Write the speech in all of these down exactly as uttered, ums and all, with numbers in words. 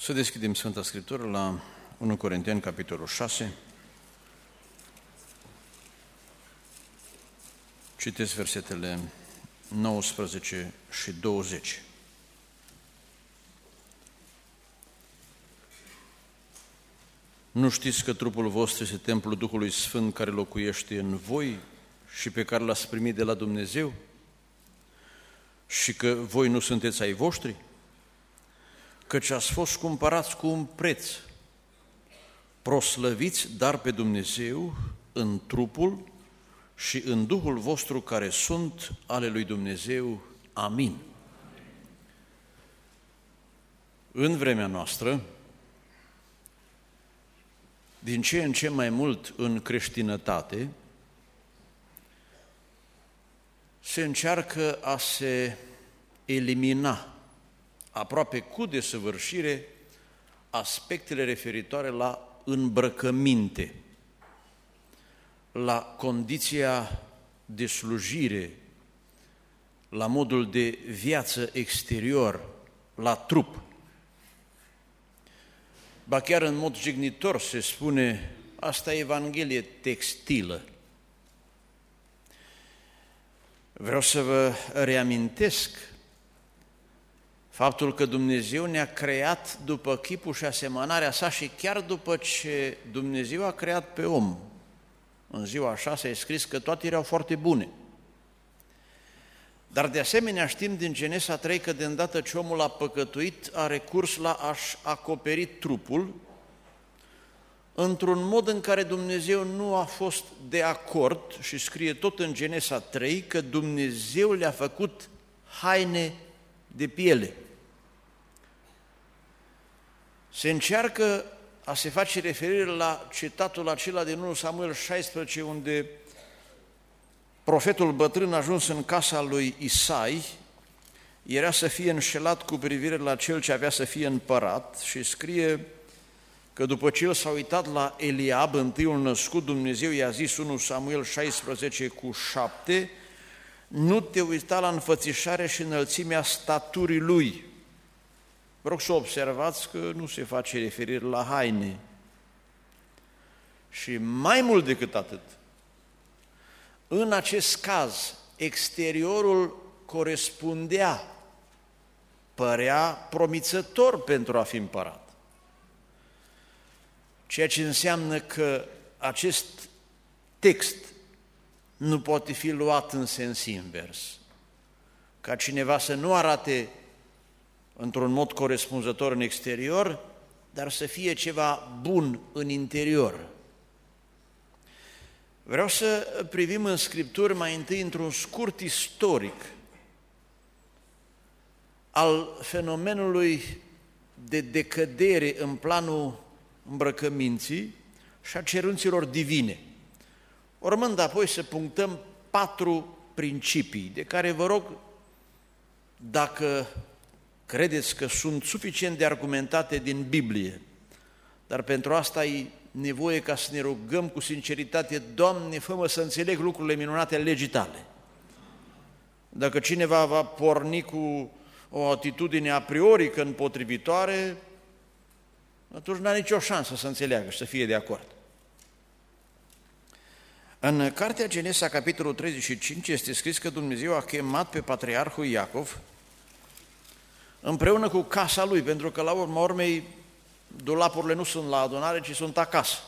Să deschidem Sfânta Scriptură la întâi Corinteni, capitolul șase. Citesc versetele nouăsprezece și douăzeci. Nu știți că trupul vostru este templul Duhului Sfânt care locuiește în voi și pe care l-ați primit de la Dumnezeu? Și că voi nu sunteți ai voștri? Căci ați fost cumpărați cu un preț. Proslăviți dar pe Dumnezeu în trupul și în Duhul vostru care sunt ale lui Dumnezeu. Amin. În vremea noastră, din ce în ce mai mult în creștinătate, se încearcă a se elimina aproape cu desăvârșire aspectele referitoare la îmbrăcăminte, la condiția de slujire, la modul de viață exterior, la trup. Ba chiar în mod jignitor se spune, asta e Evanghelie textilă. Vreau să vă reamintesc faptul că Dumnezeu ne-a creat după chipul și asemănarea sa și chiar după ce Dumnezeu a creat pe om, în ziua a șasea e scris că toate erau foarte bune. Dar de asemenea știm din Genesa trei că de îndată ce omul a păcătuit, a recurs la a-și acoperi trupul într-un mod în care Dumnezeu nu a fost de acord și scrie tot în Genesa trei că Dumnezeu le-a făcut haine de piele. Se încearcă a se face referire la citatul acela din întâi Samuel șaisprezece, unde profetul bătrân a ajuns în casa lui Isai, era să fie înșelat cu privire la cel ce avea să fie împărat și scrie că după ce el s-a uitat la Eliab, întâiul născut, Dumnezeu i-a zis, întâi Samuel șaisprezece cu șapte, nu te uita la înfățișare și înălțimea staturii lui. Vă rog să observați că nu se face referire la haine. Și mai mult decât atât, în acest caz, exteriorul corespundea, părea promițător pentru a fi împărat. Ceea ce înseamnă că acest text nu poate fi luat în sens invers. Ca cineva să nu arate într-un mod corespunzător în exterior, dar să fie ceva bun în interior. Vreau să privim în Scripturi mai întâi într-un scurt istoric al fenomenului de decădere în planul îmbrăcăminții și a cerunților divine, urmând apoi să punctăm patru principii, de care vă rog, dacă credeți că sunt suficient de argumentate din Biblie, dar pentru asta e nevoie ca să ne rugăm cu sinceritate, Doamne, fă-mă să înțeleg lucrurile minunate ale legii Tale. Dacă cineva va porni cu o atitudine a priori că împotrivitoare, atunci n-are nicio șansă să înțeleagă și să fie de acord. În Cartea Genesa, capitolul treizeci și cinci, este scris că Dumnezeu a chemat pe patriarhul Iacov împreună cu casa lui, pentru că la urma urmei dulapurile nu sunt la adunare, ci sunt acasă.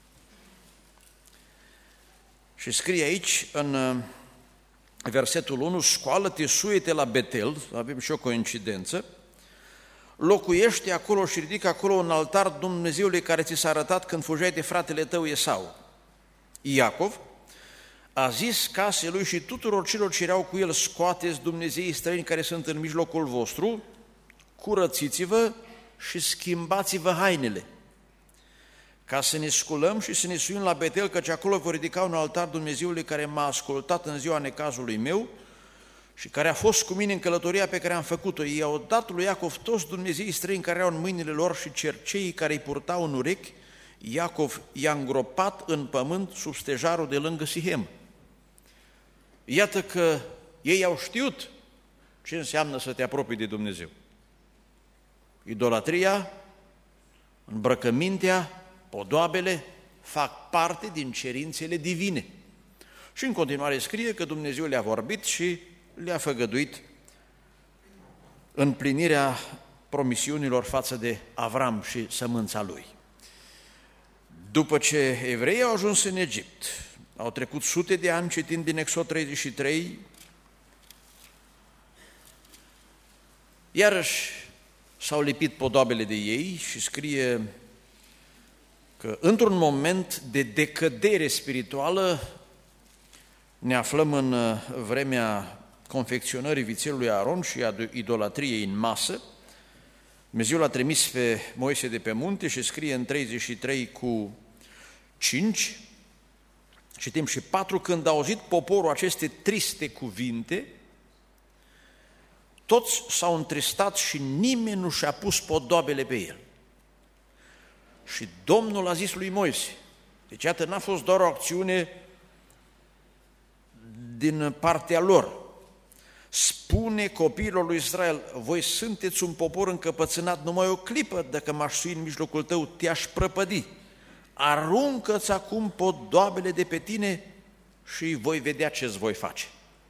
Și scrie aici, în versetul unu, scoală-te, suie-te la Betel, avem și o coincidență, locuiește acolo și ridică acolo un altar Dumnezeului care ți s-a arătat când fugeai de fratele tău Esau. Iacov a zis casei lui și tuturor celor ce erau cu el, scoateți Dumnezeii străini care sunt în mijlocul vostru, curățiți-vă și schimbați-vă hainele, ca să ne sculăm și să ne suim la Betel, căci acolo vor ridica un altar Dumnezeului care m-a ascultat în ziua necazului meu și care a fost cu mine în călătoria pe care am făcut-o. Ei au dat lui Iacov toți Dumnezeii străini care erau în mâinile lor și cerceii care îi purtau în urechi, Iacov i-a îngropat în pământ sub stejarul de lângă Sihem. Iată că ei au știut ce înseamnă să te apropii de Dumnezeu. Idolatria Îmbrăcămintea, podoabele fac parte din cerințele divine. Și în continuare scrie că Dumnezeu le-a vorbit și le-a făgăduit împlinirea promisiunilor față de Avram și sămânța lui. După ce evreii au ajuns în Egipt, au trecut sute de ani, citind din Exod treizeci și trei, iarăși s-au lipit podoabele de ei și scrie că într-un moment de decădere spirituală ne aflăm în vremea confecționării vițelului Aron și a idolatriei în masă. Dumnezeu l-a trimis pe Moise de pe munte și scrie în treizeci și trei cu cinci, citim, și patru, când a auzit poporul aceste triste cuvinte, toți s-au întristat și nimeni nu și-a pus podoabele pe el. Și Domnul a zis lui Moise, deci iată, n-a fost doar o acțiune din partea lor, spune copiilor lui Israel, voi sunteți un popor încăpățânat, numai o clipă, dacă m-aș sui în mijlocul tău, te-aș prăpădi. Aruncă-ți acum podoabele de pe tine și voi vedea ce-ți voi face.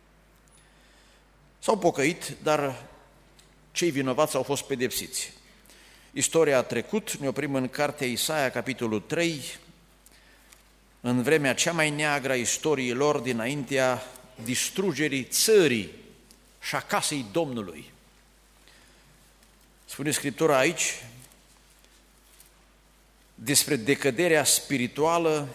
S-au pocăit, dar cei vinovați au fost pedepsiți. Istoria a trecut, ne oprim în cartea Isaia, capitolul trei, în vremea cea mai neagră a istoriei lor, dinaintea distrugerii țării și a casei Domnului. Spune Scriptura aici despre decăderea spirituală,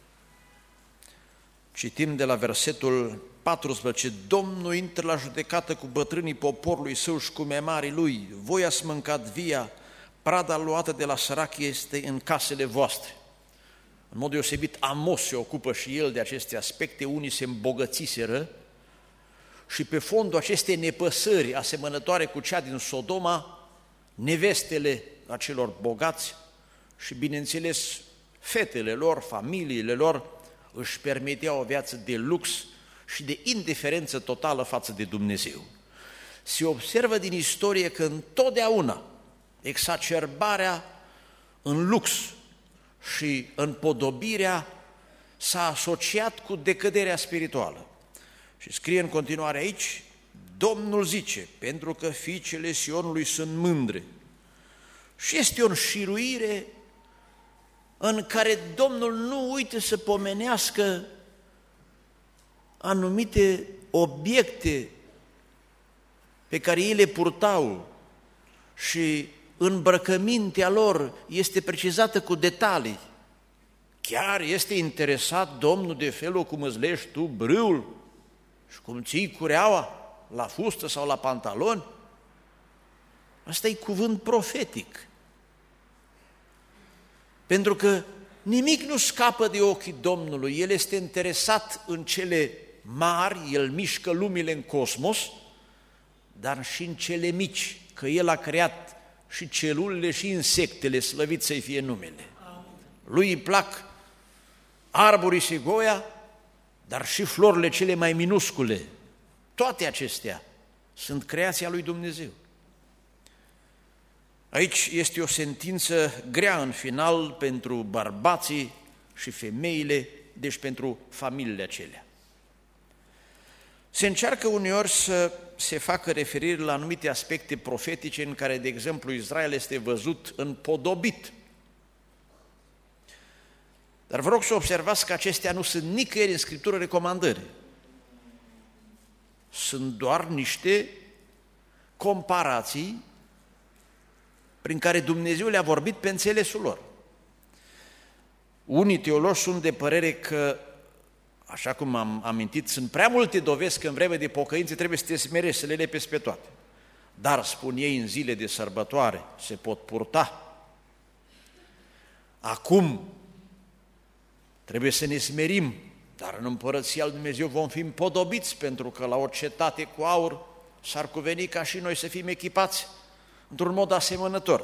citim de la versetul paisprezece, Domnul intră la judecată cu bătrânii poporului său și cu memarii lui, voi ați mâncat via, prada luată de la sărac este în casele voastre. În mod deosebit, Amos se ocupă și el de aceste aspecte, unii se îmbogățiseră și pe fondul acestei nepăsări asemănătoare cu cea din Sodoma, nevestele acelor bogați și, bineînțeles, fetele lor, familiile lor, își permiteau o viață de lux și de indiferență totală față de Dumnezeu. Se observă din istorie că întotdeauna exacerbarea în lux și împodobirea s-a asociat cu decăderea spirituală. Și scrie în continuare aici, Domnul zice, pentru că fiicele Sionului sunt mândre. Și este o înșiruire în care Domnul nu uită să pomenească anumite obiecte pe care ei le purtau și îmbrăcămintea lor este precizată cu detalii. Chiar este interesat Domnul de felul cum îți legi tu brâul și cum ții cureaua la fustă sau la pantaloni? Asta e cuvânt profetic. Pentru că nimic nu scapă de ochii Domnului, El este interesat în cele mari, El mișcă lumile în cosmos, dar și în cele mici, că El a creat și celulele și insectele, slăvit să-i fie numele. Lui îi plac arborii segoia, dar și florile cele mai minuscule. Toate acestea sunt creația lui Dumnezeu. Aici este o sentință grea în final pentru bărbații și femeile, deci pentru familiile acelea. Se încearcă uneori să se facă referiri la anumite aspecte profetice în care, de exemplu, Israel este văzut împodobit. Dar vă rog să observați că acestea nu sunt nicăieri în Scriptură recomandări. Sunt doar niște comparații prin care Dumnezeu le-a vorbit pe înțelesul lor. Unii teologi sunt de părere că, așa cum am amintit, sunt prea multe dovezi că în vreme de pocăință trebuie să te smerești, să le lepezi pe toate. Dar, spun ei, în zile de sărbătoare se pot purta. Acum trebuie să ne smerim, dar în Împărăția lui Dumnezeu vom fi împodobiți, pentru că la o cetate cu aur s-ar cuveni ca și noi să fim echipați într-un mod asemănător.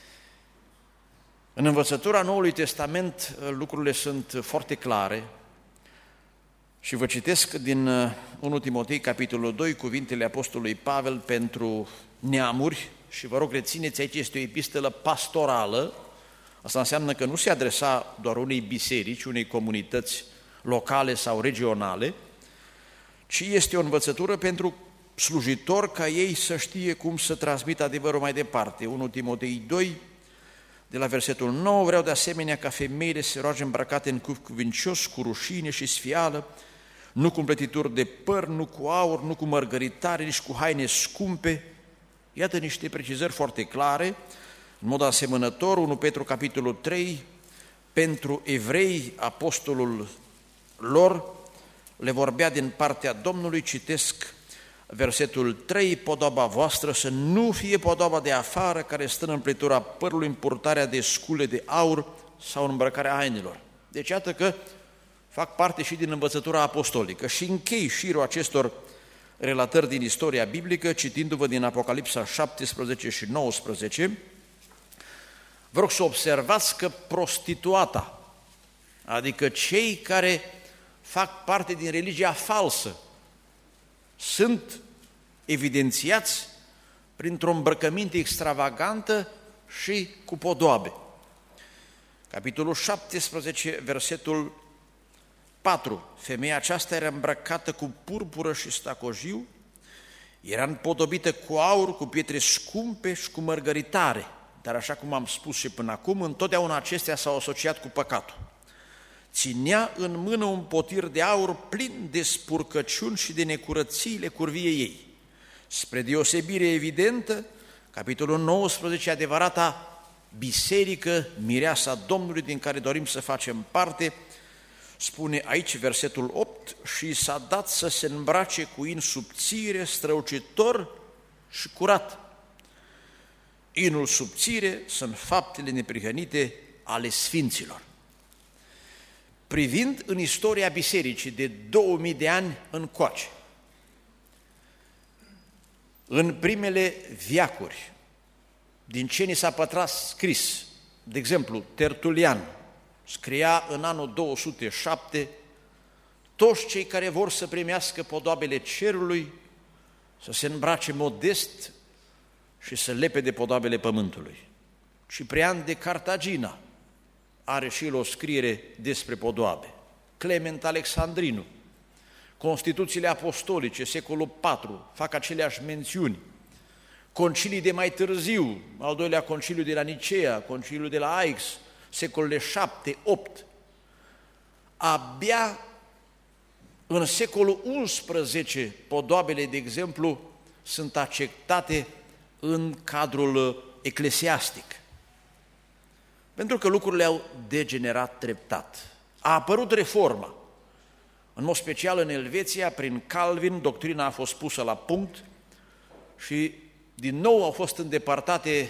În învățătura Noului Testament lucrurile sunt foarte clare și vă citesc din întâi Timotei, capitolul doi, cuvintele apostolului Pavel pentru neamuri și vă rog rețineți, aici este o epistolă pastorală Asta înseamnă că nu se adresa doar unei biserici, unei comunități locale sau regionale, ci este o învățătură pentru slujitori ca ei să știe cum să transmită adevărul mai departe. unu Timotei doi, de la versetul nouă, vreau de asemenea ca femeile să se roage îmbrăcate în cuf cuvincios, cu rușine și sfială, nu cu împletituri de păr, nu cu aur, nu cu mărgăritare, nici cu haine scumpe. Iată niște precizări foarte clare, în mod asemănător, unu Petru capitolul trei, pentru evrei, apostolul lor le vorbea din partea Domnului, citesc versetul trei, podoaba voastră să nu fie podoaba de afară care stă în împletura părului, în purtarea de scule de aur sau în îmbrăcarea hainelor. Deci iată că fac parte și din învățătura apostolică. Și închei șirul acestor relatări din istoria biblică, citindu-vă din Apocalipsa șaptesprezece și nouăsprezece, vă rog să observați că prostituata, adică cei care fac parte din religia falsă, sunt evidențiați printr-o îmbrăcăminte extravagantă și cu podoabe. Capitolul șaptesprezece, versetul patru. Femeia aceasta era îmbrăcată cu purpură și stacojiu, era împodobită cu aur, cu pietre scumpe și cu mărgăritare, dar așa cum am spus și până acum, întotdeauna acestea s-au asociat cu păcatul. Ținea în mână un potir de aur plin de spurcăciuni și de necurățiile curviei ei. Spre deosebire evidentă, capitolul nouăsprezece, adevărata biserică, mireasa Domnului, din care dorim să facem parte, spune aici versetul opt, și s-a dat să se îmbrace cu in subțire, strălucitor și curat. Inul subțire sunt faptele neprihănite ale sfinților. Privind în istoria bisericii de două mii de ani încoace, în primele veacuri, din ce ni s-a pătrat scris, de exemplu, Tertulian scria în anul două sute șapte, toți cei care vor să primească podoabele cerului să se îmbrace modest și să lepe de podoabele pământului. Ciprian de Cartagina are și el o scriere despre podoabe. Clement Alexandrinu, Constituțiile apostolice, secolul patru, fac aceleași mențiuni. Concilii de mai târziu, al doilea conciliu de la Nicea, conciliul de la Aix, secolele șapte opt. Abia în secolul unsprezece, podoabele, de exemplu, sunt acceptate în cadrul eclesiastic. Pentru că lucrurile au degenerat treptat. A apărut reforma. În mod special în Elveția, prin Calvin, doctrina a fost pusă la punct și din nou au fost îndepărtate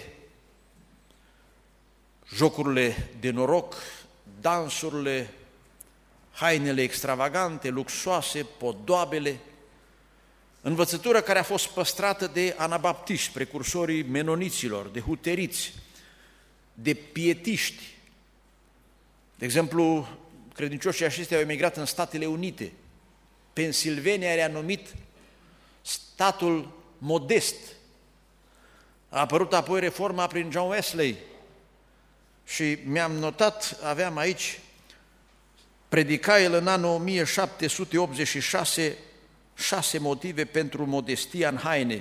jocurile de noroc, dansurile, hainele extravagante, luxoase, podoabele, învățătura care a fost păstrată de anabaptiști, precursorii menoniților, de huteriți, de pietiști. De exemplu, credincioșii aceștia au emigrat în Statele Unite. Pennsylvania le-a numit statul modest. A apărut apoi reforma prin John Wesley și mi-am notat, aveam aici, predica el în anul o mie șapte sute optzeci și șase, șase motive pentru modestia în haine.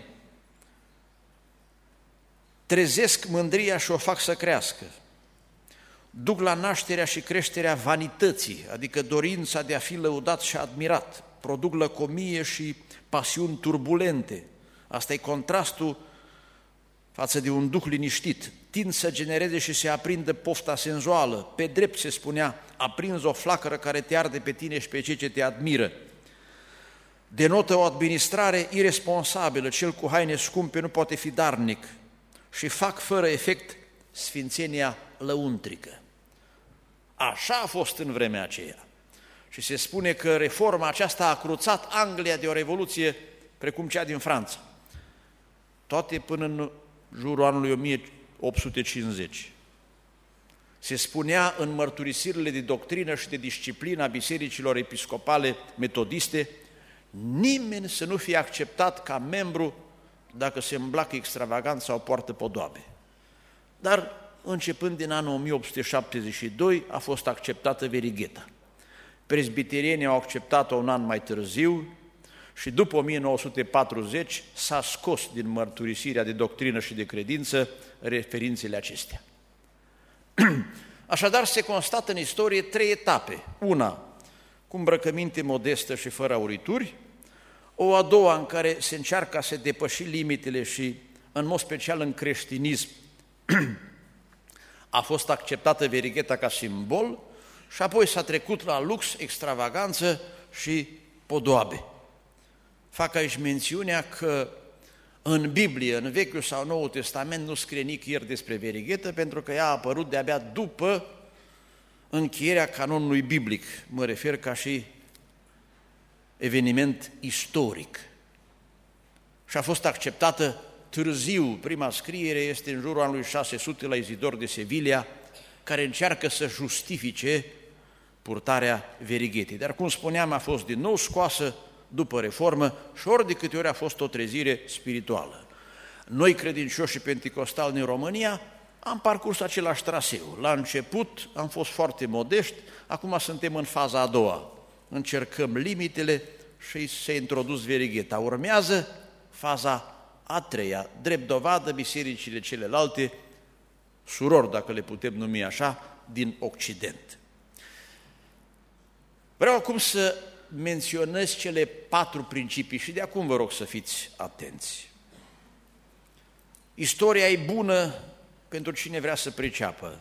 Trezesc mândria și o fac să crească. Duc la nașterea și creșterea vanității, adică dorința de a fi lăudat și admirat. Produc lăcomie și pasiuni turbulente. Asta e contrastul față de un duh liniștit. Tind să genereze și să aprindă pofta senzuală. Pe drept se spunea, aprinzi o flacără care te arde pe tine și pe cei ce te admiră. Denotă o administrare iresponsabilă, cel cu haine scumpe nu poate fi darnic. Și fac fără efect sfințenia lăuntrică. Așa a fost în vremea aceea. Și se spune că reforma aceasta a cruțat Anglia de o revoluție precum cea din Franța. Toate până în jurul anului o mie opt sute cincizeci. Se spunea în mărturisirile de doctrină și de disciplină a bisericilor episcopale metodiste, nimeni să nu fie acceptat ca membru dacă se îmblacă extravagant sau poartă podoabe. Dar începând din anul o mie opt sute șaptezeci și doi, a fost acceptată verigheta. Prezbiterienii au acceptat-o un an mai târziu și după o mie nouă sute patruzeci s-a scos din mărturisirea de doctrină și de credință referințele acestea. Așadar, se constată în istorie trei etape. Una, cu îmbrăcăminte modestă și fără aurituri, o a doua în care se încearcă a se depăși limitele și, în mod special în creștinism, a fost acceptată verigheta ca simbol și apoi s-a trecut la lux, extravaganță și podoabe. Fac aici mențiunea că în Biblie, în Vechiul sau Noul Testament, nu scrie nicăieri despre verighetă, pentru că ea a apărut de-abia după încheierea canonului biblic. Mă refer ca și eveniment istoric. Și a fost acceptată târziu. Prima scriere este în jurul anului șase sute la Izidor de Sevilla, care încearcă să justifice purtarea verighetei. Dar, cum spuneam, a fost din nou scoasă după reformă și ori de câte ori a fost o trezire spirituală. Noi, credincioșii penticostali din România, am parcurs același traseu. La început am fost foarte modești, acum suntem în faza a doua. Încercăm limitele și se introdus verigheta. Urmează faza a treia, drept dovadă bisericile celelalte, surori, dacă le putem numi așa, din Occident. Vreau acum să menționez cele patru principii și de acum vă rog să fiți atenți. Istoria e bună pentru cine vrea să priceapă,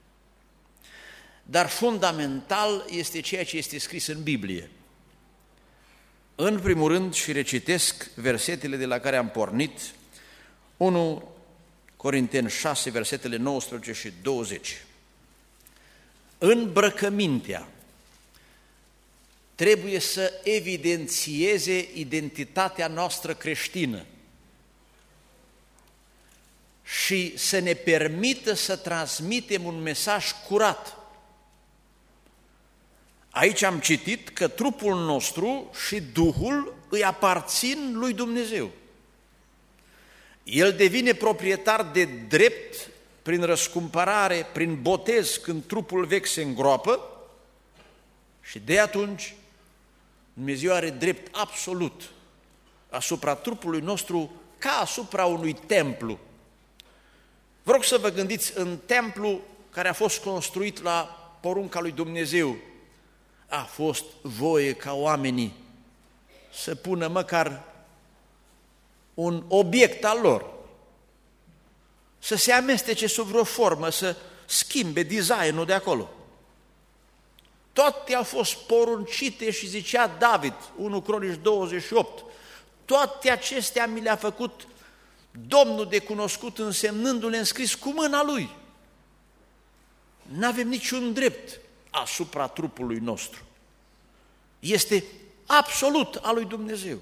dar fundamental este ceea ce este scris în Biblie. În primul rând, și recitesc versetele de la care am pornit, unu Corinteni șase, versetele nouăsprezece și douăzeci. Îmbrăcămintea trebuie să evidențieze identitatea noastră creștină și să ne permită să transmitem un mesaj curat. Aici am citit că trupul nostru și Duhul îi aparțin lui Dumnezeu. El devine proprietar de drept prin răscumpărare, prin botez, când trupul vechi se îngroapă și de atunci Dumnezeu are drept absolut asupra trupului nostru ca asupra unui templu. Vă rog să vă gândiți, în templu care a fost construit la porunca lui Dumnezeu, a fost voie ca oamenii să pună măcar un obiect al lor, să se amestece sub vreo formă, să schimbe designul de acolo. Toate au fost poruncite și zicea David, unu Cronici douăzeci și opt, toate acestea mi le-a făcut Domnul de cunoscut, însemnându-le înscris cu mâna Lui. N-avem niciun drept asupra trupului nostru. Este absolut al lui Dumnezeu.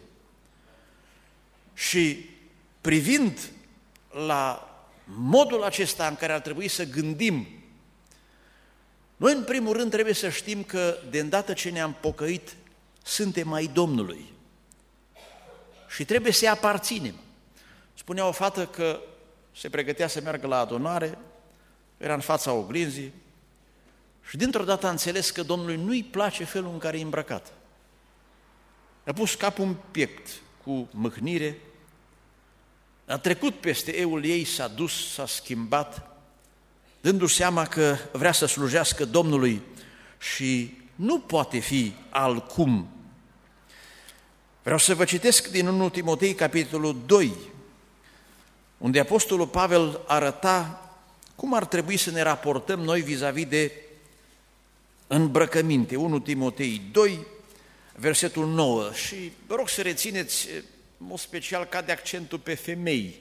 Și privind la modul acesta în care ar trebui să gândim, noi în primul rând trebuie să știm că de îndată ce ne-am pocăit, suntem ai Domnului și trebuie să-i aparținem. Spunea o fată că se pregătea să meargă la adunare, era în fața oglinzii și dintr-o dată a înțeles că Domnului nu-i place felul în care e îmbrăcat. A pus capul în piept cu mâhnire, a trecut peste eul ei, s-a dus, s-a schimbat, dându-și seama că vrea să slujească Domnului și nu poate fi altcum. Vreau să vă citesc din întâi Timotei, capitolul doi, unde Apostolul Pavel arăta cum ar trebui să ne raportăm noi vis-a-vis de îmbrăcăminte. întâi Timotei doi, versetul nouă. Și vă rog să rețineți, în mod special, cade accentul pe femei.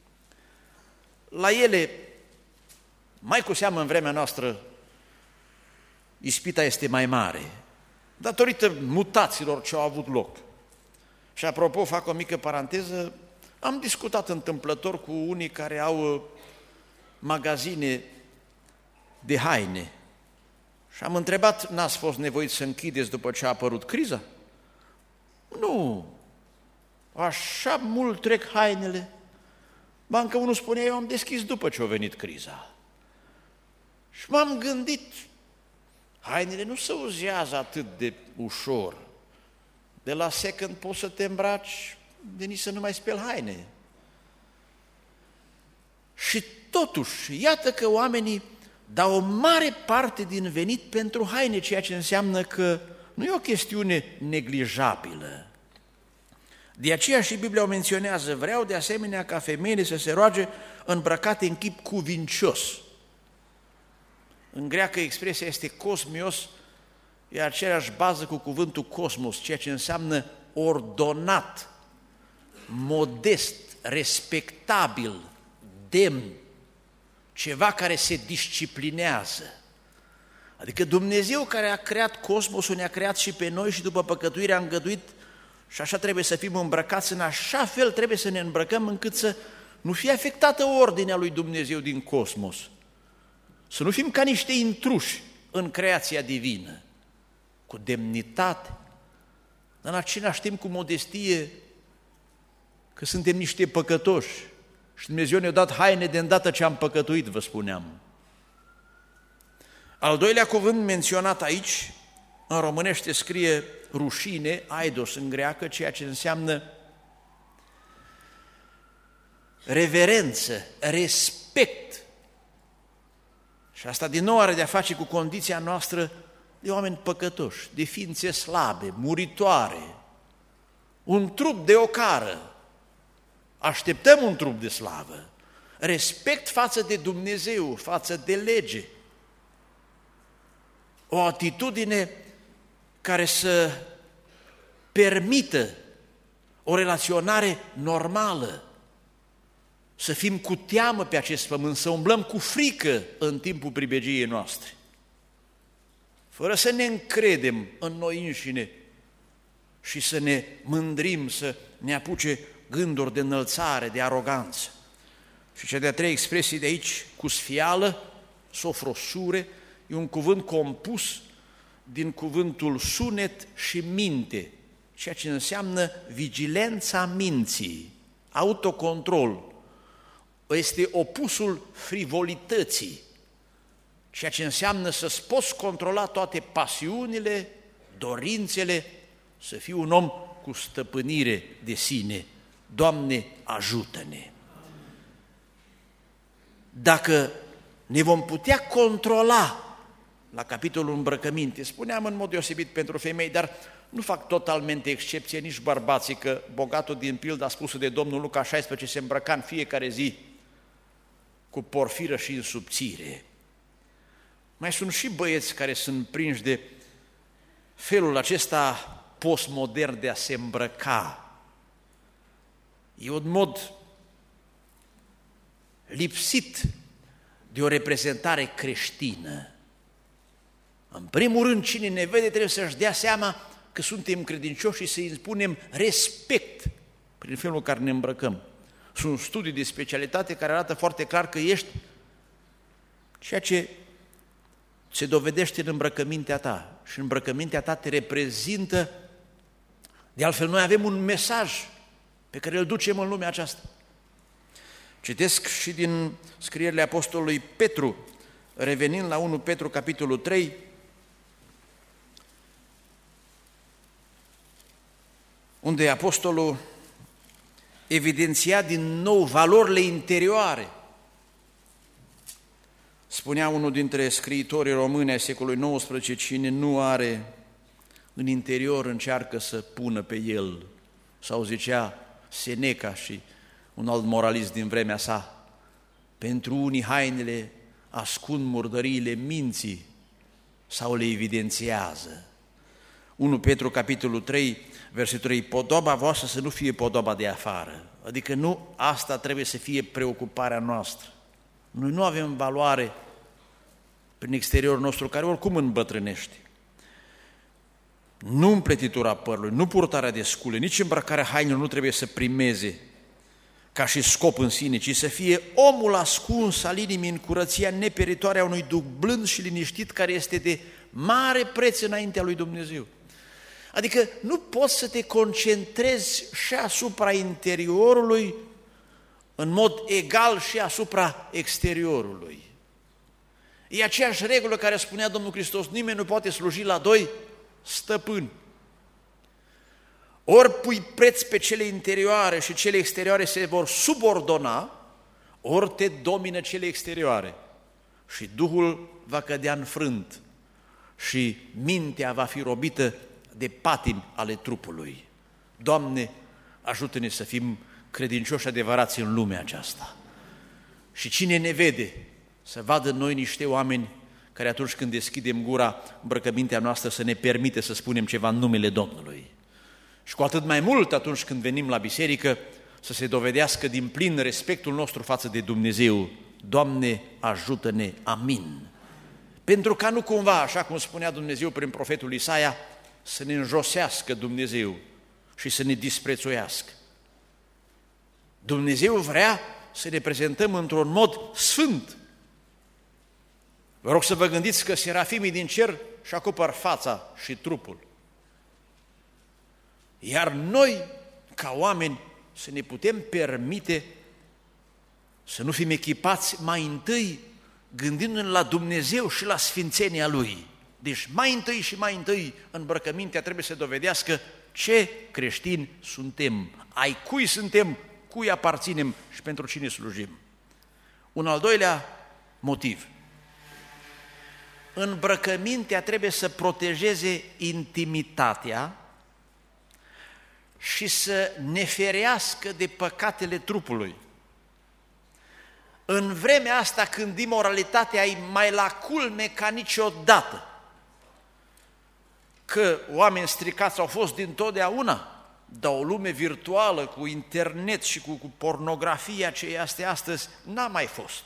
La ele, mai cu seamă în vremea noastră, ispita este mai mare, datorită mutațiilor ce au avut loc. Și apropo, fac o mică paranteză, am discutat întâmplător cu unii care au magazine de haine și am întrebat, n-ați fost nevoiți să închideți după ce a apărut criza? Nu, așa mult trec hainele. Ba, încă unul spunea, eu am deschis după ce a venit criza. Și m-am gândit, hainele nu se uzează atât de ușor. De la second poți să te îmbraci, de nici să nu mai speli haine. Și totuși, iată că oamenii dau o mare parte din venit pentru haine, ceea ce înseamnă că nu e o chestiune neglijabilă. De aceea și Biblia o menționează, vreau de asemenea ca femeile să se roage îmbrăcate în chip cuvincios. În greacă expresia este cosmios, e aceeași bază cu cuvântul cosmos, ceea ce înseamnă ordonat, modest, respectabil, demn, ceva care se disciplinează. Adică Dumnezeu care a creat cosmosul ne-a creat și pe noi și după păcătuire a îngăduit și așa trebuie să fim îmbrăcați, în așa fel trebuie să ne îmbrăcăm încât să nu fie afectată ordinea lui Dumnezeu din cosmos. Să nu fim ca niște intruși în creația divină, cu demnitate, dar în același timp cu modestie, că suntem niște păcătoși și Dumnezeu ne-a dat haine de îndată ce am păcătuit, vă spuneam. Al doilea cuvânt menționat aici, în românește scrie rușine, aidos în greacă, ceea ce înseamnă reverență, respect. Și asta din nou are de-a face cu condiția noastră de oameni păcătoși, de ființe slabe, muritoare, un trup de ocară. Așteptăm un trup de slavă, respect față de Dumnezeu, față de lege, o atitudine care să permită o relaționare normală, să fim cu teamă pe acest pământ, să umblăm cu frică în timpul pribegiei noastre, fără să ne încredem în noi înșine și să ne mândrim, să ne apuce gânduri de înălțare, de aroganță. Și cea de-a treia expresie de aici, cu sfială, sofrosure, e un cuvânt compus din cuvântul sunet și minte, ceea ce înseamnă vigilența minții, autocontrol. Este opusul frivolității, ceea ce înseamnă să-ți poți controla toate pasiunile, dorințele, să fii un om cu stăpânire de sine. Doamne, ajută-ne! Dacă ne vom putea controla la capitolul îmbrăcăminte, spuneam în mod deosebit pentru femei, dar nu fac totalmente excepție nici bărbații, că bogatul din pilda spusă de Domnul Luca șaisprezece se îmbrăca în fiecare zi cu porfiră și în subțire. Mai sunt și băieți care sunt prinși de felul acesta postmodern de a se îmbrăca. E un mod lipsit de o reprezentare creștină. În primul rând, cine ne vede trebuie să-și dea seama că suntem credincioși și să-i spunem respect prin felul în care ne îmbrăcăm. Sunt studii de specialitate care arată foarte clar că ești ceea ce se dovedește în îmbrăcămintea ta și îmbrăcămintea ta te reprezintă. De altfel, noi avem un mesaj pe care îl ducem în lumea aceasta. Citesc și din scrierile apostolului Petru, revenind la unu Petru, capitolul trei, unde apostolul evidenția din nou valorile interioare. Spunea unul dintre scriitorii români ai secolului nouăsprezece, cine nu are în interior încearcă să pună pe el, sau zicea Seneca și un alt moralist din vremea sa, pentru unii hainele ascund murdăriile minții sau le evidențiază. unu Petru, capitolul trei, versetul trei, podoba voastră să nu fie podoba de afară, adică nu asta trebuie să fie preocuparea noastră. Noi nu avem valoare prin exteriorul nostru, care oricum îmbătrânește. Nu împletitura părului, nu purtarea de scule, nici îmbrăcarea hainelor nu trebuie să primeze ca și scop în sine, ci să fie omul ascuns al inimii în curăția neperitoare a unui duc blând și liniștit, care este de mare preț înaintea lui Dumnezeu. Adică nu poți să te concentrezi și asupra interiorului în mod egal și asupra exteriorului. E aceeași regulă care spunea Domnul Hristos, nimeni nu poate sluji la doi stăpâni. Ori pui preț pe cele interioare și cele exterioare se vor subordona, ori te domină cele exterioare și Duhul va cădea înfrânt și mintea va fi robită de patimi ale trupului. Doamne, ajută-ne să fim credincioși adevărați în lumea aceasta. Și cine ne vede, să vadă în noi niște oameni care atunci când deschidem gura, îmbrăcămintea noastră să ne permite să spunem ceva în numele Domnului. Și cu atât mai mult atunci când venim la biserică, să se dovedească din plin respectul nostru față de Dumnezeu. Doamne, ajută-ne, amin. Pentru ca nu cumva, așa cum spunea Dumnezeu prin profetul Isaia, să ne înjosească Dumnezeu și să ne disprețuiască. Dumnezeu vrea să ne prezentăm într-un mod sfânt. Vă rog să vă gândiți că serafimii din cer și acopăr fața și trupul. Iar noi, ca oameni, să ne putem permite să nu fim echipați mai întâi gândindu-ne la Dumnezeu și la sfințenia Lui. Deci mai întâi și mai întâi îmbrăcămintea trebuie să dovedească ce creștini suntem, ai cui suntem, cui aparținem și pentru cine slujim. Un al doilea motiv. Îmbrăcămintea trebuie să protejeze intimitatea și să ne ferească de păcatele trupului. În vremea asta când imoralitatea e mai la culme ca niciodată, că oameni stricați au fost dintotdeauna, dar o lume virtuală cu internet și cu, cu pornografia ce este astăzi n-a mai fost.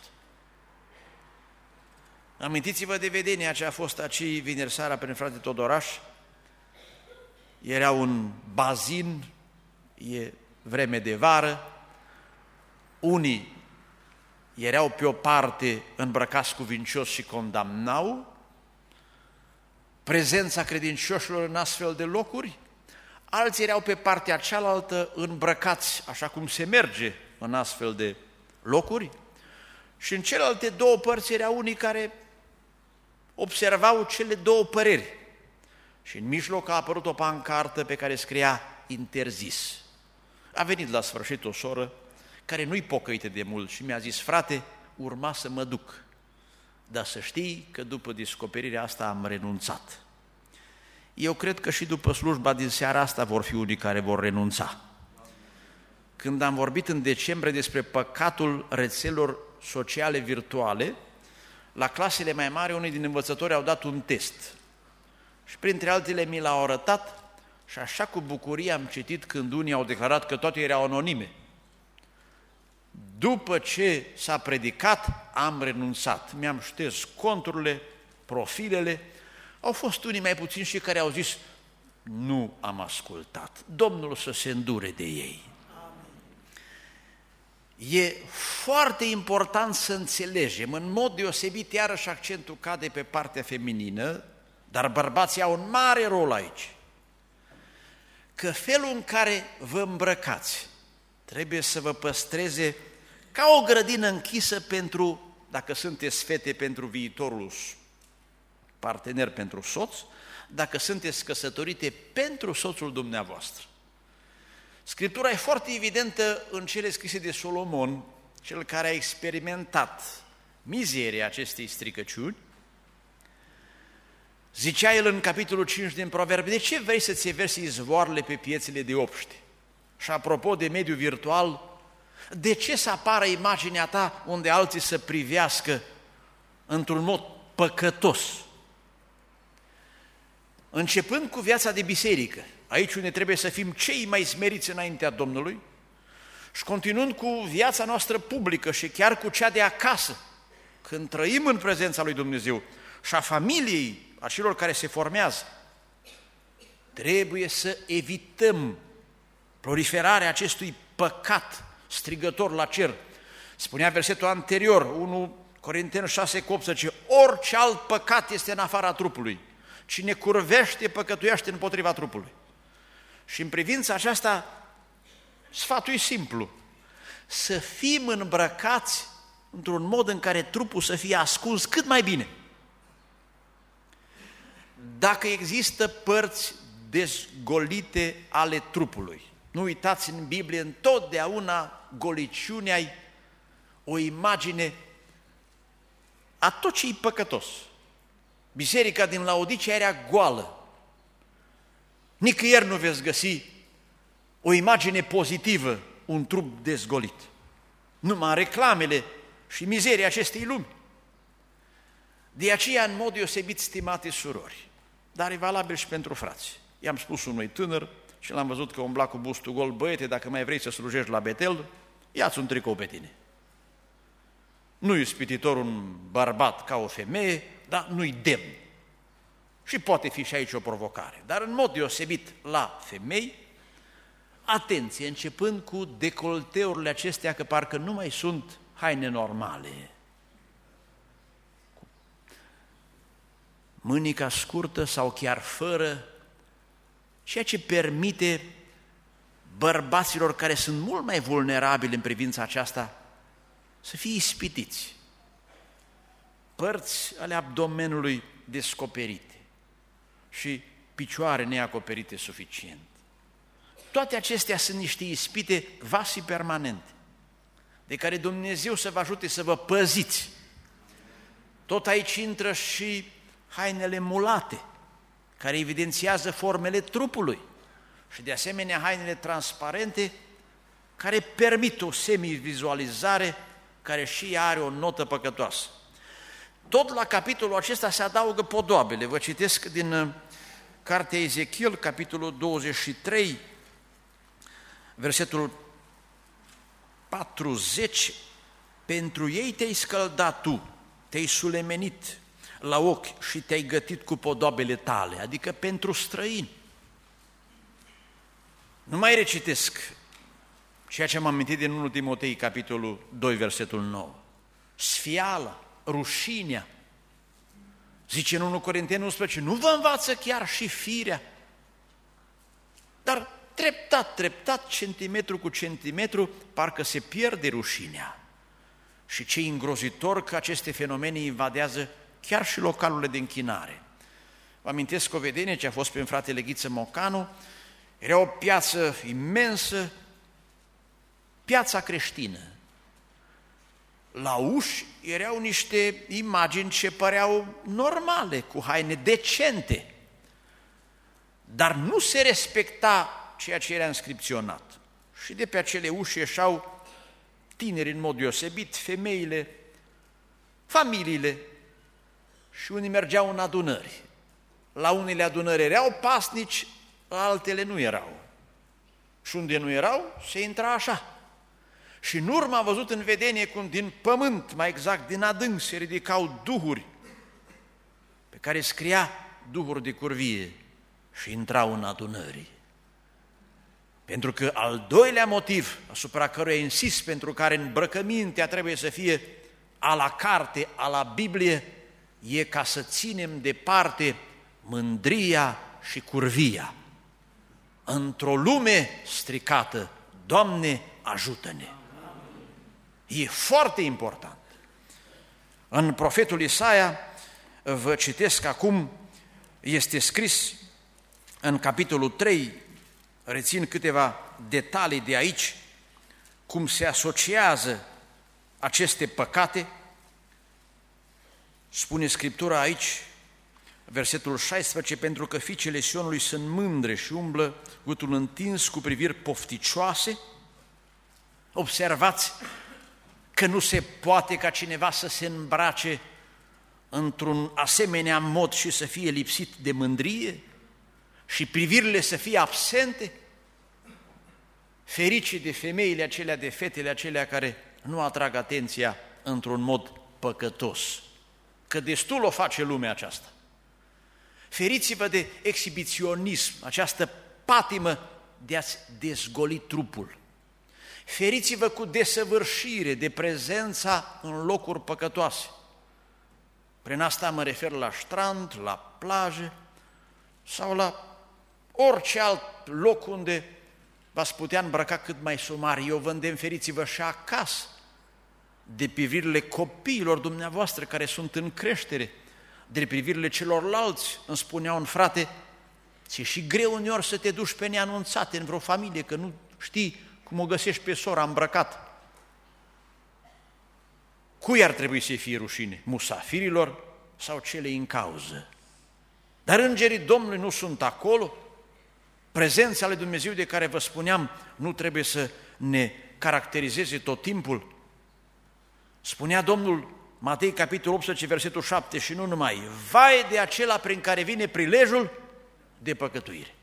Amintiți-vă de vedenia ce a fost aici vineri seara prin frate Todoraș. Era un bazin, e vreme de vară, unii erau pe o parte îmbrăcați cuvincios și condamnau prezența credincioșilor în astfel de locuri, alții erau pe partea cealaltă îmbrăcați așa cum se merge în astfel de locuri și în celelalte două părți erau unii care observau cele două păreri. Și în mijloc a apărut o pancartă pe care scria interzis. A venit la sfârșit o soră care nu-i pocăită de mult și mi-a zis, frate, urma să mă duc, dar să știi că după descoperirea asta am renunțat. Eu cred că și după slujba din seara asta vor fi unii care vor renunța. Când am vorbit în decembrie despre păcatul rețelelor sociale virtuale, la clasele mai mari unii din învățători au dat un test și printre altele mi l-au arătat și așa cu bucurie am citit când unii au declarat că toate erau anonime. După ce s-a predicat, am renunțat. Mi-am șters conturile, profilele. Au fost unii mai puțini și care au zis, nu am ascultat. Domnul să se îndure de ei. E foarte important să înțelegem, în mod deosebit, iarăși accentul cade pe partea feminină, dar bărbații au un mare rol aici, că felul în care vă îmbrăcați trebuie să vă păstreze ca o grădină închisă pentru, dacă sunteți fete, pentru viitorul partener, pentru soț, dacă sunteți căsătorite, pentru soțul dumneavoastră. Scriptura e foarte evidentă în cele scrise de Solomon, cel care a experimentat mizeria acestei stricăciuni. Zicea el în capitolul cinci din Proverbe, de ce vrei să-ți versi izvoarele pe piețele de obște? Și apropo de mediul virtual, de ce să apară imaginea ta unde alții să privească într-un mod păcătos? Începând cu viața de biserică, aici unde trebuie să fim cei mai smeriți înaintea Domnului, și continuând cu viața noastră publică și chiar cu cea de acasă, când trăim în prezența lui Dumnezeu și a familiei, a celor care se formează, trebuie să evităm proliferarea acestui păcat strigător la cer. Spunea versetul anterior, unu Corinteni șase cu optsprezece, orice alt păcat este în afara trupului. Cine curvește, păcătuiește împotriva trupului. Și în privința aceasta, sfatul e simplu, să fim îmbrăcați într-un mod în care trupul să fie ascuns cât mai bine. Dacă există părți dezgolite ale trupului, nu uitați, în Biblie întotdeauna goliciunea e o imagine a tot ce e păcătos. Biserica din Laodicea era goală. Nicăieri nu veți găsi o imagine pozitivă, un trup dezgolit. Numai reclamele și mizeria acestei lumi. De aceea, în mod deosebit, stimate surori, dar e valabil și pentru frați. I-am spus unui tânăr și l-am văzut că umbla cu bustul gol: băiete, dacă mai vrei să slujești la Betel, ia-ți un tricou pe tine. Nu-i ispititor un bărbat ca o femeie, dar nu-i demn. Și poate fi și aici o provocare. Dar în mod deosebit la femei, atenție, începând cu decolteurile acestea, că parcă nu mai sunt haine normale. Mânica scurtă sau chiar fără, ceea ce permite bărbaților care sunt mult mai vulnerabili în privința aceasta să fie ispitiți. Părți ale abdomenului descoperite și picioare neacoperite suficient. Toate acestea sunt niște ispite vasi permanente, de care Dumnezeu să vă ajute să vă păziți. Tot aici intră și hainele mulate, care evidențiază formele trupului, și de asemenea hainele transparente, care permit o semi-vizualizare, care și ea are o notă păcătoasă. Tot la capitolul acesta se adaugă podoabele. Vă citesc din cartea Ezechiel, capitolul douăzeci și trei, versetul patruzeci. Pentru ei te-ai scăldat tu, te-ai sulemenit la ochi și te-ai gătit cu podoabele tale, adică pentru străini. Nu mai recitesc ceea ce m-am amintit din întâi Timotei, capitolul doi, versetul nouă. Sfiala, rușinea. Zice în întâi Corinteni unsprezece, nu vă învață chiar și firea? Dar treptat, treptat, centimetru cu centimetru, parcă se pierde rușinea. Și ce îngrozitor că aceste fenomene invadează chiar și localurile de închinare. Vă amintesc o vedenie ce a fost prin fratele Ghiță Mocanu, era o piață imensă, piața creștină. La uși erau niște imagini ce păreau normale, cu haine decente, dar nu se respecta ceea ce era inscripționat. Și de pe acele uși ieșau tineri în mod deosebit, femeile, familiile, și unii mergeau în adunări. La unele adunări erau pasnici, la altele nu erau. Și unde nu erau, se intra așa. Și în urmă am văzut în vedenie cum din pământ, mai exact din adânc, se ridicau duhuri pe care scria duhuri de curvie și intrau în adunări. Pentru că al doilea motiv asupra căruia insist, pentru care îmbrăcămintea trebuie să fie a la carte, a la Biblie, e ca să ținem departe mândria și curvia. Într-o lume stricată, Doamne, ajută-ne! E foarte important. În profetul Isaia, vă citesc acum, este scris în capitolul trei, rețin câteva detalii de aici, cum se asociază aceste păcate. Spune Scriptura aici, versetul șaisprezece, pentru că fiicele Sionului sunt mândre și umblă gâtul întins cu priviri pofticioase. Observați că nu se poate ca cineva să se îmbrace într-un asemenea mod și să fie lipsit de mândrie și privirile să fie absente. Ferice de femeile acelea, de fetele acelea care nu atrag atenția într-un mod păcătos, că destul o face lumea aceasta. Feriți-vă de exhibiționism, această patimă de a-ți dezgoli trupul. Feriți-vă cu desăvârșire de prezența în locuri păcătoase. Prin asta mă refer la strand, la plajă sau la orice alt loc unde v-ați putea îmbrăca cât mai sumar. Eu vă îndemn, feriți-vă și acasă. de privirile copiilor dumneavoastră care sunt în creștere, de privirile celorlalți. Îmi spunea un frate, ți-e și greu uneori să te duci pe neanunțate în vreo familie, că nu știi cum o găsești pe sora îmbrăcată. Cui ar trebui să fie rușine? Musafirilor sau celei în cauză? Dar îngerii Domnului nu sunt acolo? Prezența lui Dumnezeu de care vă spuneam nu trebuie să ne caracterizeze tot timpul? Spunea Domnul, Matei, capitolul optsprezece, versetul șapte, și nu numai, vai de acela prin care vine prilejul de păcătuire.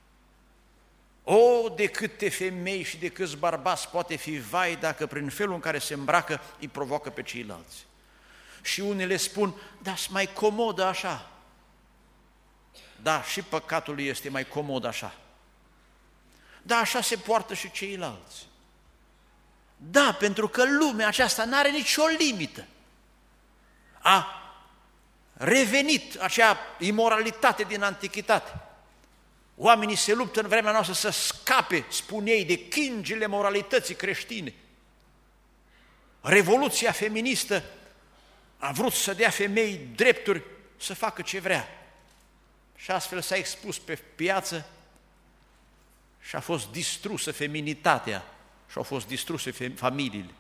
O, de câte femei și de câți bărbați poate fi vai dacă prin felul în care se îmbracă îi provoacă pe ceilalți. Și unele spun, dar-s mai comodă așa. Da, și păcatul este mai comod așa. Da, așa se poartă și ceilalți. Da, pentru că lumea aceasta n-are nicio limită. A revenit acea imoralitate din antichitate. Oamenii se luptă în vremea noastră să scape, spun ei, de chingile moralității creștine. Revoluția feministă a vrut să dea femeii drepturi să facă ce vrea. Și astfel s-a expus pe piață și a fost distrusă feminitatea și au fost distruse familiile.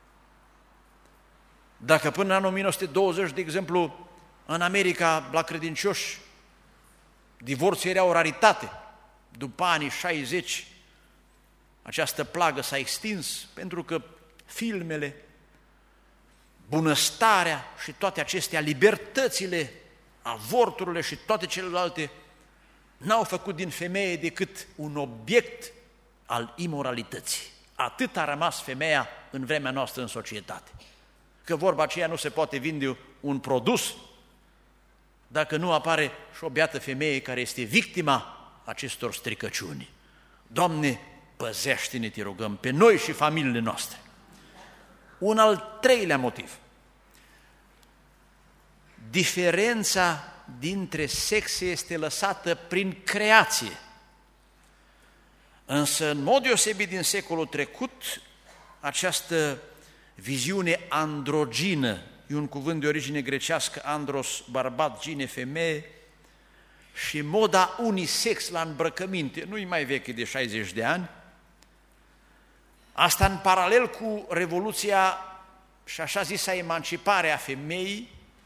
Dacă până în anul o mie nouă sute douăzeci, de exemplu, în America, la credincioși, divorțul era o raritate, după anii șaizeci, această plagă s-a extins pentru că filmele, bunăstarea și toate acestea, libertățile, avorturile și toate celelalte, n-au făcut din femeie decât un obiect al imoralității. Atât a rămas femeia în vremea noastră în societate. Că vorba aceea nu se poate vinde un produs dacă nu apare și o beată femeie care este victima acestor stricăciuni. Doamne, păzește-ne, te rugăm, pe noi și familiile noastre. Un al treilea motiv. Diferența dintre sexe este lăsată prin creație. Însă, în mod deosebit din secolul trecut, această viziune androgină, e un cuvânt de origine grecească, andros, bărbat, gine, femeie, și moda unisex la îmbrăcăminte, nu-i mai veche de șaizeci de ani, asta în paralel cu revoluția și așa zisa emancipare a femeii,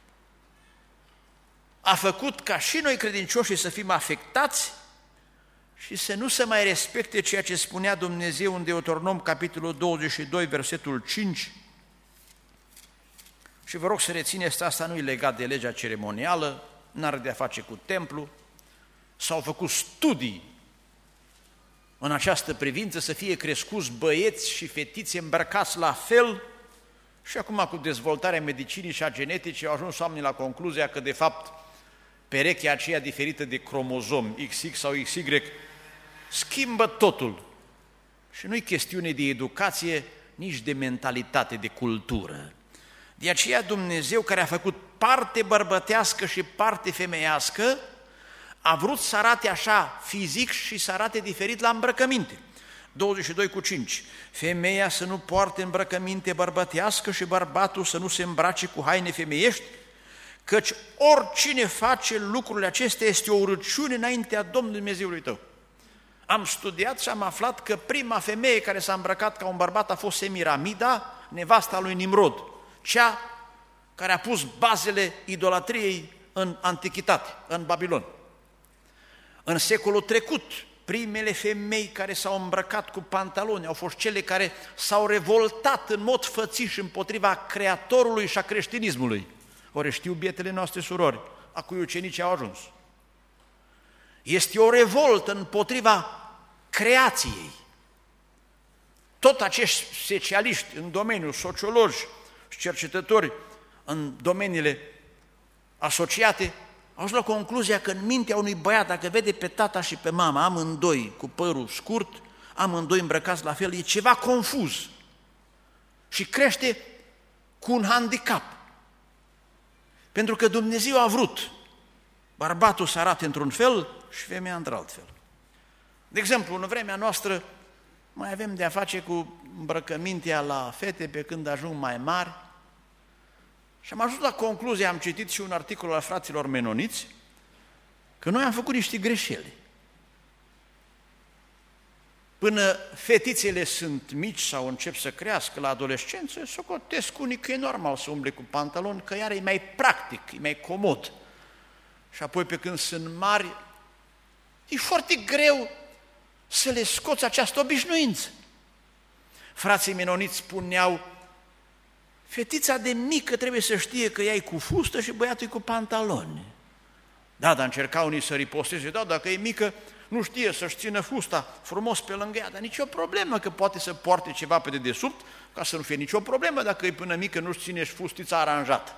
a făcut ca și noi credincioșii să fim afectați și să nu se mai respecte ceea ce spunea Dumnezeu în Deuteronom, capitolul douăzeci și doi, versetul cinci. Și vă rog să rețineți, asta nu e legat de legea ceremonială, n-are de a face cu templu. S-au făcut studii în această privință, să fie crescuți băieți și fetițe îmbrăcați la fel, și acum cu dezvoltarea medicinii și a geneticii au ajuns oamenii la concluzia că de fapt perechea aceea diferită de cromozom X X sau X Y schimbă totul. Și nu-i chestiune de educație, nici de mentalitate, de cultură. De aceea Dumnezeu, care a făcut parte bărbătească și parte femeiască, a vrut să arate așa fizic și să arate diferit la îmbrăcăminte. douăzeci și doi cu cinci. Femeia să nu poarte îmbrăcăminte bărbătească și bărbatul să nu se îmbrace cu haine femeiești, căci oricine face lucrurile acestea este o urăciune înaintea Domnului Dumnezeului tău. Am studiat și am aflat că prima femeie care s-a îmbrăcat ca un bărbat a fost Semiramida, nevasta lui Nimrod, cea care a pus bazele idolatriei în antichitate, în Babilon. În secolul trecut, primele femei care s-au îmbrăcat cu pantaloni au fost cele care s-au revoltat în mod fățiș împotriva Creatorului și a creștinismului. Ori știu bietele noastre surori, a cui ucenicii au ajuns. Este o revoltă împotriva creației. Tot acești specialiști în domeniul, sociologi și cercetători în domeniile asociate, au ajuns la concluzia că în mintea unui băiat, dacă vede pe tata și pe mama, amândoi cu părul scurt, amândoi îmbrăcați la fel, e ceva confuz și crește cu un handicap. Pentru că Dumnezeu a vrut bărbatul să arate într-un fel și femeia într-alt fel. De exemplu, în vremea noastră, mai avem de-a face cu îmbrăcămintea la fete pe când ajung mai mari. Și am ajuns la concluzie, am citit și un articol al fraților menoniți, că noi am făcut niște greșeli. Până fetițele sunt mici sau încep să crească la adolescență, socotesc unii că e normal să umble cu pantaloni, că iar e mai practic, e mai comod. Și apoi pe când sunt mari, e foarte greu să le scoți această obișnuință. Frații menoniți spuneau, fetița de mică trebuie să știe că ea e cu fustă și băiatul e cu pantaloni. Da, dar încercau unii să riposteze, da, dacă e mică, nu știe să-și țină fusta frumos pe lângă ea, dar nicio problemă că poate să poarte ceva pe dedesubt, ca să nu fie nicio problemă dacă e până mică nu-și ține și fustița aranjată.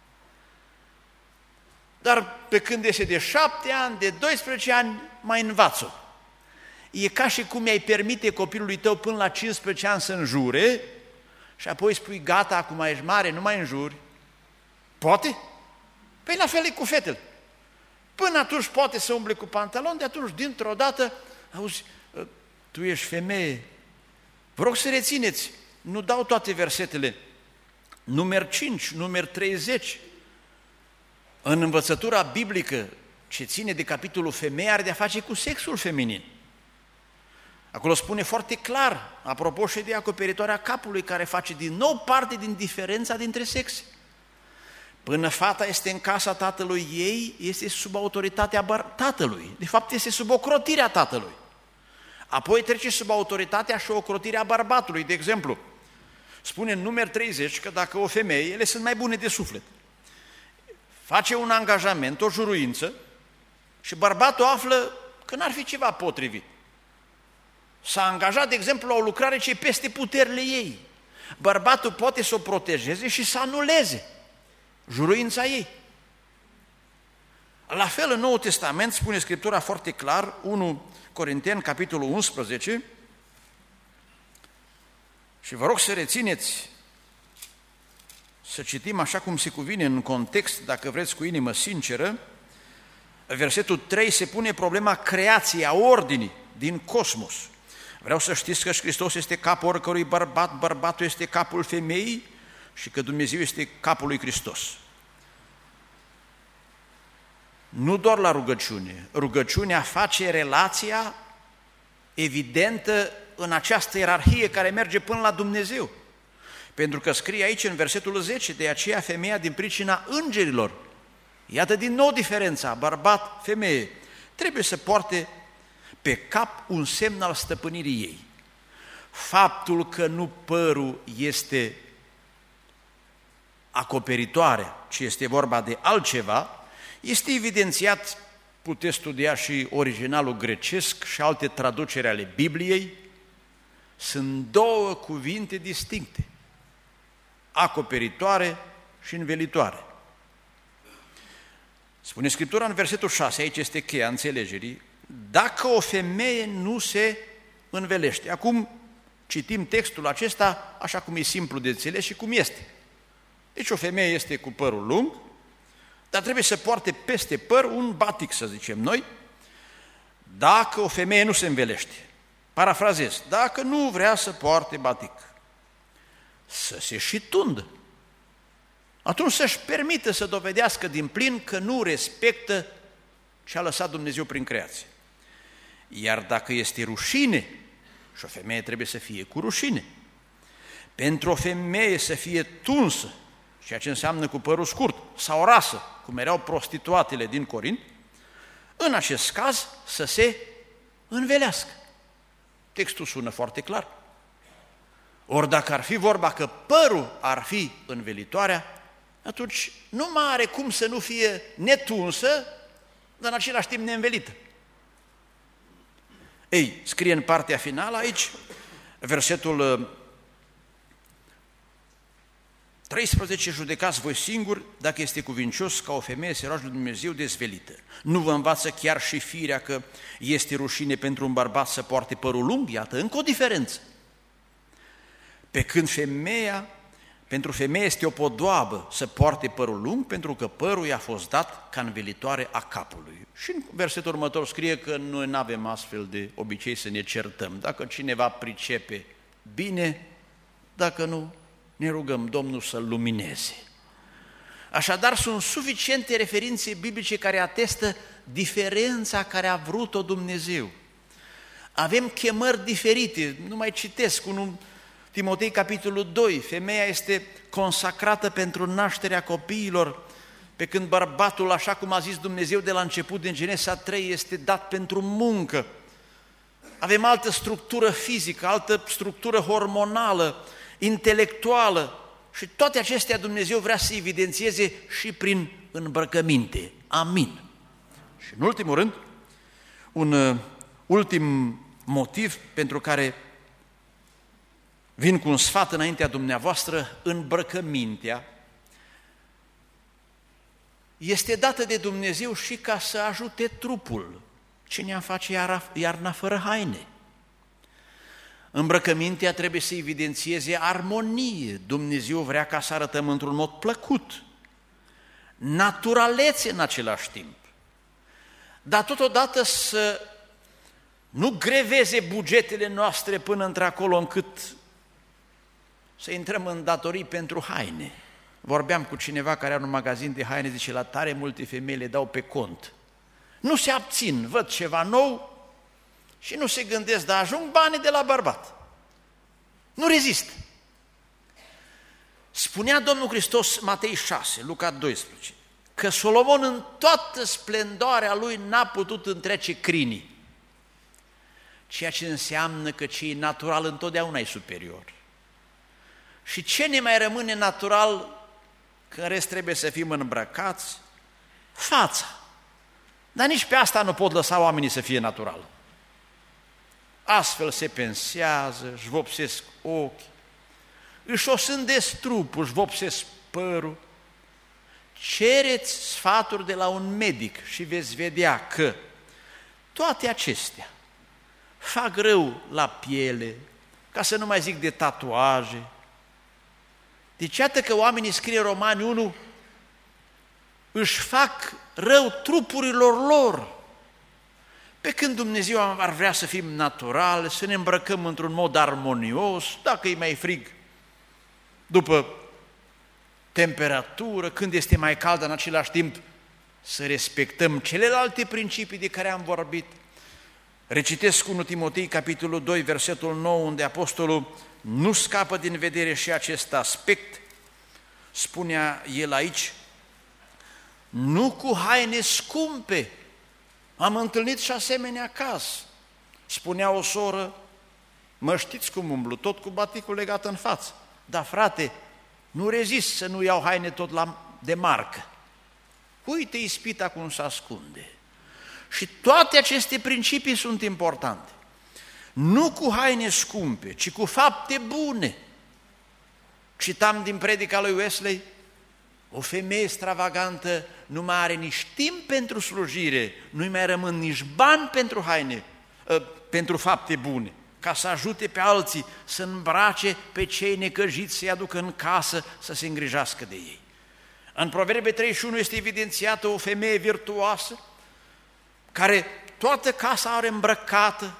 Dar pe când este de șapte ani, de doisprezece ani, mai învață. E ca și cum i-ai permite copilului tău până la cincisprezece ani să înjure și apoi spui, gata, acum ești mare, nu mai înjuri. Poate? Păi la fel e cu fetele. Până atunci poate să umble cu pantaloni, de atunci, dintr-o dată, auzi, tu ești femeie. Vă rog să rețineți, nu dau toate versetele. Numer cinci, numer treizeci. În învățătura biblică ce ține de capitolul femeie are de-a face cu sexul feminin. Acolo spune foarte clar, apropo și de acoperitoarea capului, care face din nou parte din diferența dintre sexe. Până fata este în casa tatălui ei, este sub autoritatea tatălui. De fapt, este sub ocrotirea tatălui. Apoi trece sub autoritatea și ocrotirea bărbatului. De exemplu, spune în numer treizeci că dacă o femeie, ele sunt mai bune de suflet, face un angajament, o juruință și bărbatul află că n-ar fi ceva potrivit. S-a angajat, de exemplu, la o lucrare ce e peste puterile ei. Bărbatul poate să o protejeze și să anuleze juruința ei. La fel, în Noul Testament spune Scriptura foarte clar, unu Corinteni, capitolul unsprezece, și vă rog să rețineți, să citim așa cum se cuvine în context, dacă vreți cu inimă sinceră. Versetul trei se pune problema creației, a ordinii din cosmos. Vreau să știți că Hristos este capul oricărui bărbat, bărbatul este capul femeii și că Dumnezeu este capul lui Hristos. Nu doar la rugăciune, rugăciunea face relația evidentă în această ierarhie care merge până la Dumnezeu. Pentru că scrie aici în versetul zece, de aceea femeia din pricina îngerilor, iată din nou diferența, bărbat, femeie, trebuie să poarte pe cap un semn al stăpânirii ei. Faptul că nu părul este acoperitoare, ci este vorba de altceva, este evidențiat, puteți studia și originalul grecesc și alte traduceri ale Bibliei, sunt două cuvinte distincte, acoperitoare și învelitoare. Spune Scriptura în versetul șase, aici este cheia înțelegerii, dacă o femeie nu se învelește. Acum citim textul acesta așa cum e simplu de înțeles și cum este. Deci o femeie este cu părul lung, dar trebuie să poarte peste păr un batic, să zicem noi, dacă o femeie nu se învelește. Parafrazez, dacă nu vrea să poarte batic, să se și tundă. Atunci să-și permită să dovedească din plin că nu respectă ce a lăsat Dumnezeu prin creație. Iar dacă este rușine, și o femeie trebuie să fie cu rușine, pentru o femeie să fie tunsă, ceea ce înseamnă cu părul scurt, sau rasă, cum erau prostituatele din Corint, în acest caz să se învelească. Textul sună foarte clar. Ori dacă ar fi vorba că părul ar fi învelitoarea, atunci nu mai are cum să nu fie netunsă, dar în același timp neînvelită. Ei, scrie în partea finală aici, versetul treisprezece, judecați voi singuri dacă este cuvincios ca o femeie să roage lui Dumnezeu dezvelită. Nu vă învață chiar și firea că este rușine pentru un bărbat să poarte părul lung? Iată, încă o diferență. Pe când femeia Pentru femeie este o podoabă să poarte părul lung, pentru că părul i-a fost dat ca învelitoare a capului. Și în versetul următor scrie că noi nu avem astfel de obicei să ne certăm. Dacă cineva pricepe, bine, dacă nu, ne rugăm Domnul să-l lumineze. Așadar, sunt suficiente referințe biblice care atestă diferența care a vrut-o Dumnezeu. Avem chemări diferite, nu mai citesc, unu Timotei, capitolul doi, femeia este consacrată pentru nașterea copiilor, pe când bărbatul, așa cum a zis Dumnezeu de la început, din Genesa trei, este dat pentru muncă. Avem altă structură fizică, altă structură hormonală, intelectuală și toate acestea Dumnezeu vrea să evidențieze și prin îmbrăcăminte. Amin. Și în ultimul rând, un uh, ultim motiv pentru care vin cu un sfat înaintea dumneavoastră, îmbrăcămintea este dată de Dumnezeu și ca să ajute trupul. Cine am face iarna fără haine? Îmbrăcămintea trebuie să evidențieze armonie. Dumnezeu vrea ca să arătăm într-un mod plăcut, naturalețe în același timp, dar totodată să nu greveze bugetele noastre până într-acolo încât să intrăm în datorii pentru haine. Vorbeam cu cineva care are un magazin de haine, zice, la tare multe femei le dau pe cont. Nu se abțin, văd ceva nou și nu se gândesc, dar ajung banii de la bărbat. Nu rezistă. Spunea Domnul Hristos, Matei șase, Luca doisprezece, că Solomon în toată splendoarea lui n-a putut întrece crinii, ceea ce înseamnă că ce e natural întotdeauna e superior. Și ce ne mai rămâne natural, că în rest trebuie să fim îmbrăcați? Fața. Dar nici pe asta nu pot lăsa oamenii să fie natural. Astfel se pensează, își vopsesc ochii, își osândesc trupul, își vopsesc părul. Cereți sfaturi de la un medic și veți vedea că toate acestea fac rău la piele, ca să nu mai zic de tatuaje. Deci iată că oamenii, scrie Romani unu, își fac rău trupurilor lor, pe când Dumnezeu ar vrea să fim naturali, să ne îmbrăcăm într-un mod armonios, dacă e mai frig, după temperatură, când este mai cald, în același timp să respectăm celelalte principii de care am vorbit. Recitesc unu Timotei, capitolul doi, versetul nouă, unde apostolul nu scapă din vedere și acest aspect. Spunea el aici, nu cu haine scumpe, am întâlnit și asemenea caz. Spunea o soră, mă știți cum umblu, tot cu baticul legat în față. Dar frate, nu rezist să nu iau haine tot la, de marcă. Uite ispita cum se ascunde. Și toate aceste principii sunt importante. Nu cu haine scumpe, ci cu fapte bune. Citam din predica lui Wesley, o femeie extravagantă nu mai are nici timp pentru slujire, nu-i mai rămân nici bani pentru haine, pentru fapte bune, ca să ajute pe alții să îmbrace pe cei necăjiți, să-i aducă în casă, să se îngrijească de ei. În Proverbe treizeci și unu este evidențiată o femeie virtuoasă, care toată casa are îmbrăcată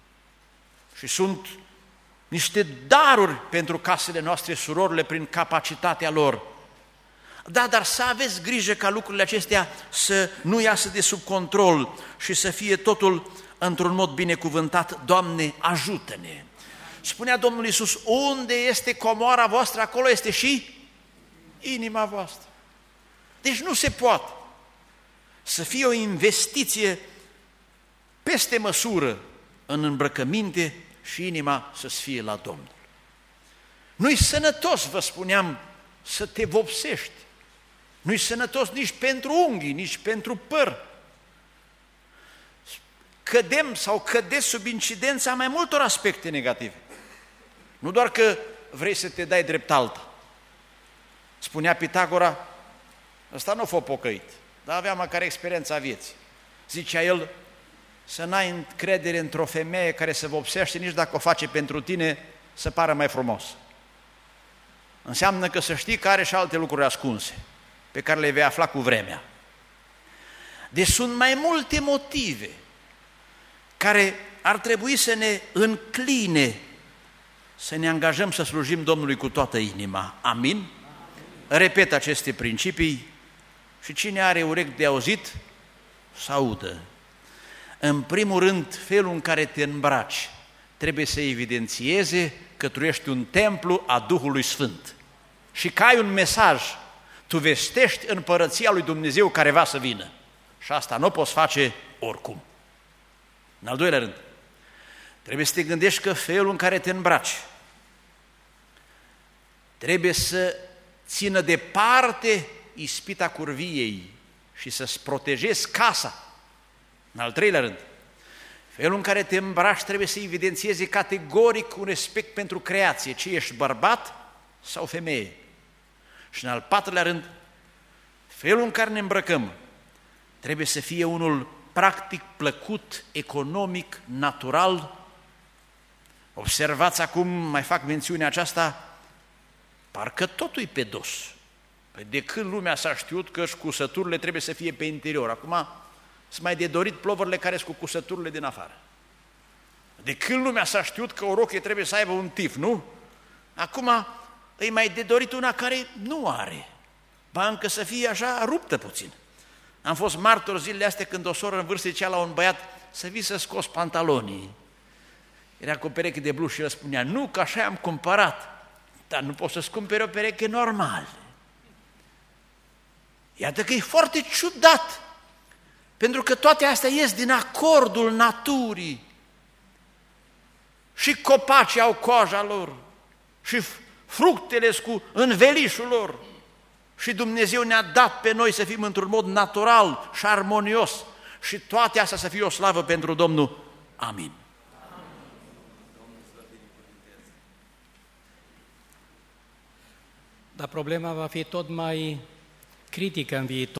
și sunt niște daruri pentru casele noastre, surorile, prin capacitatea lor. Da, dar să aveți grijă ca lucrurile acestea să nu iasă de sub control și să fie totul într-un mod binecuvântat. Doamne, ajută-ne! Spunea Domnul Iisus, unde este comoara voastră, acolo este și inima voastră. Deci nu se poate să fie o investiție peste măsură în îmbrăcăminte și inima să-ți fie la Domnul. Nu-i sănătos, vă spuneam, să te vopsești. Nu-i sănătos nici pentru unghii, nici pentru păr. Cădem sau cădeți sub incidența mai multor aspecte negative. Nu doar că vrei să te dai drept alta. Spunea Pitagora, ăsta nu f-o pocăit, dar avea măcar experiența vieții. Zicea el, să n-ai încredere într-o femeie care se vopsește nici dacă o face pentru tine să pară mai frumos. înseamnă că să știi că are și alte lucruri ascunse, pe care le vei afla cu vremea. Deci sunt mai multe motive care ar trebui să ne încline să ne angajăm să slujim Domnului cu toată inima. Amin? Repet aceste principii și cine are urechi de auzit, să audă. În primul rând, felul în care te îmbraci trebuie să evidențieze că tu ești un templu a Duhului Sfânt și că ai un mesaj. Tu vestești împărăția lui Dumnezeu care va să vină. Și asta nu o poți face oricum. În al doilea rând, trebuie să te gândești că felul în care te îmbraci trebuie să țină departe ispita curviei și să-ți protejezi casa. În al treilea rând, felul în care te îmbraci trebuie să evidențieze categoric un respect pentru creație, ce ești bărbat sau femeie. Și în al patrulea rând, felul în care ne îmbrăcăm trebuie să fie unul practic, plăcut, economic, natural. Observați acum, mai fac mențiunea aceasta, parcă totul e pe dos. Păi de când lumea s-a știut că și cusăturile trebuie să fie pe interior? Acum sunt mai de dorit plovările care sunt cu cusăturile din afară. De când lumea s-a știut că o rochie trebuie să aibă un tif, nu? Acum e mai de dorit una care nu are. Ba încă să fie așa ruptă puțin. Am fost martor zilele astea când o soră în vârstă zicea la un băiat să vii să scoți pantalonii. Era cu o pereche de bluși și el spunea, nu, că așa am cumpărat, dar nu poți să-ți cumperi o pereche normală. Iată că e foarte ciudat, pentru că toate astea ies din acordul naturii. Și copacii au coaja lor, și fructele cu învelișul lor. Și Dumnezeu ne-a dat pe noi să fim într-un mod natural și armonios și toate astea să fie o slavă pentru Domnul. Amin. Dar problema va fi tot mai critică în viitor.